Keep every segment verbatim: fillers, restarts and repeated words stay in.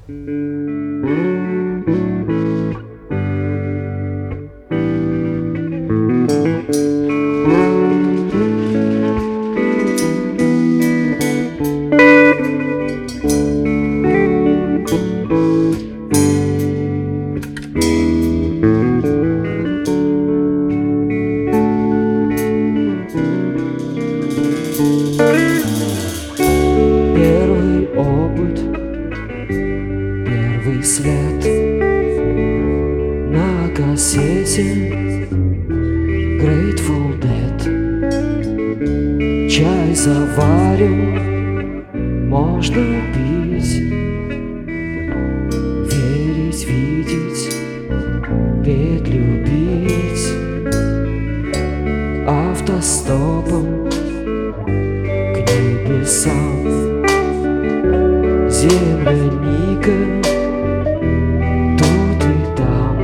Первый опыт, первый след на кассете Grateful Dead. Чай заварим, можно пить, верить, видеть, петь, любить. Автостопом к небесам, земляника тут и там,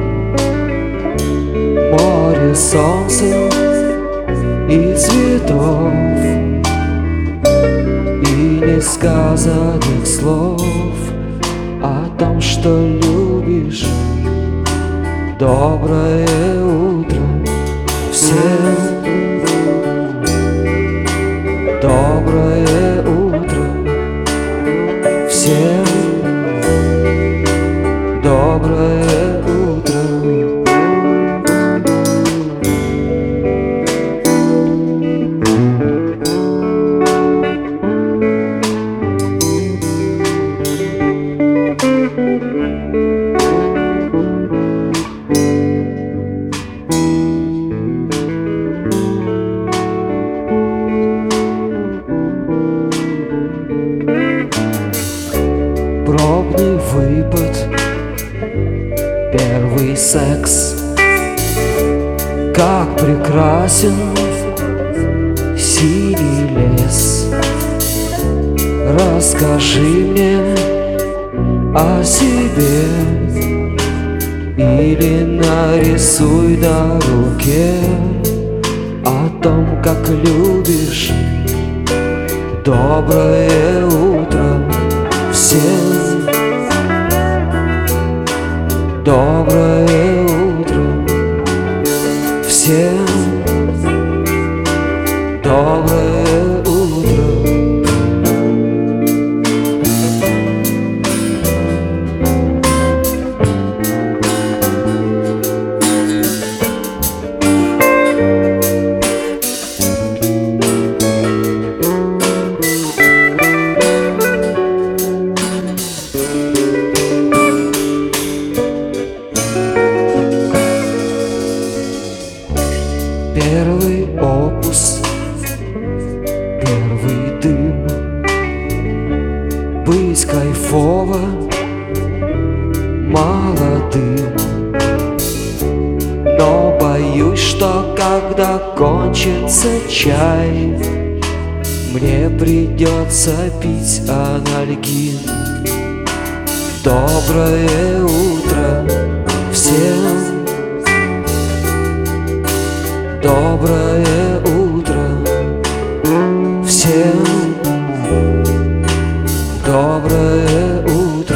море, солнце и цветов, и несказанных слов о том, что любишь. Доброе утро всем. Доброе утро всем. Доброе утро. Пробный выпад, первый секс. Как прекрасен синий лес. Расскажи мне о себе или нарисуй на руке о том, как любишь. Доброе утро всем. Доброе утро всем. Доброе утро. Первый опус, первый дым. Быть кайфово молодым, но боюсь, что когда кончится чай, мне придется пить анальгин. Доброе утро всем. Доброе утро всем. Доброе утро.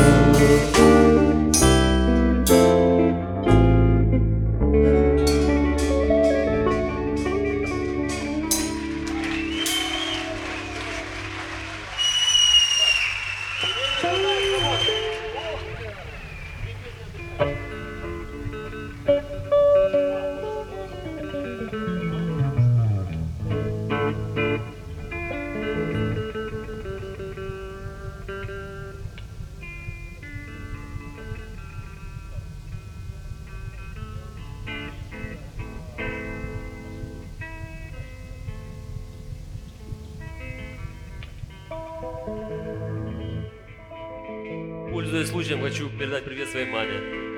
Пользуясь случаем, хочу передать привет своей маме.